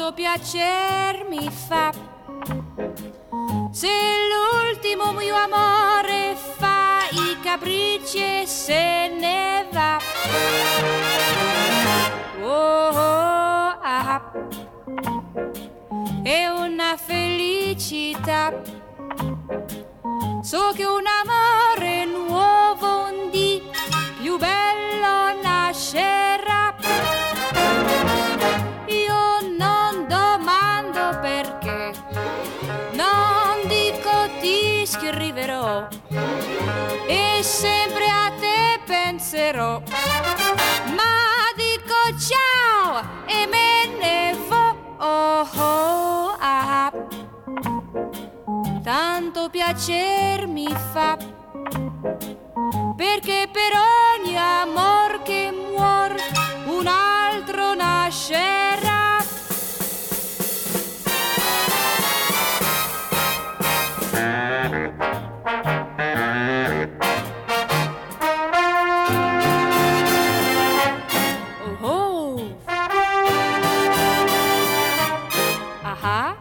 tanto piacer mi fa. Se l'ultimo mio amore fa i capricci e se ne va. Oh, oh, ah, è una felicità. So che un amore nuovo un dì più bello nascerà. Io non domando perché, non dico ti scriverò e sempre a te penserò, ma dico ciao e me ne vo. Oh, oh, ah, tanto piacer mi fa, perché per ogni amor che muor un altro nascerà. Oh, oh. Aha.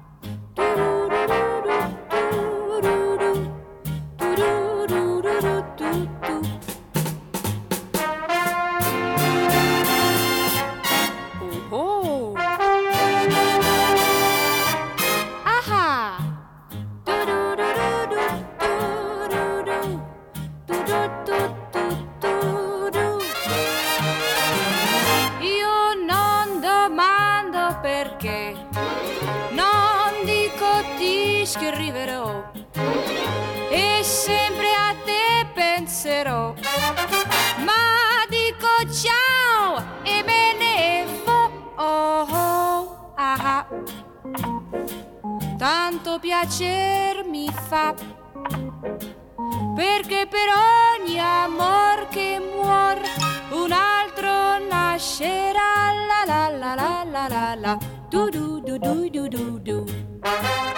Io non domando perché, non dico ti scriverò e sempre a te penserò, ma dico ciao e me ne vo. Oh, oh, ah, ah. Tanto piacer mi fa, perché per ogni amor che muor un altro nascerà. La la la la la la la. Du du du du du du du.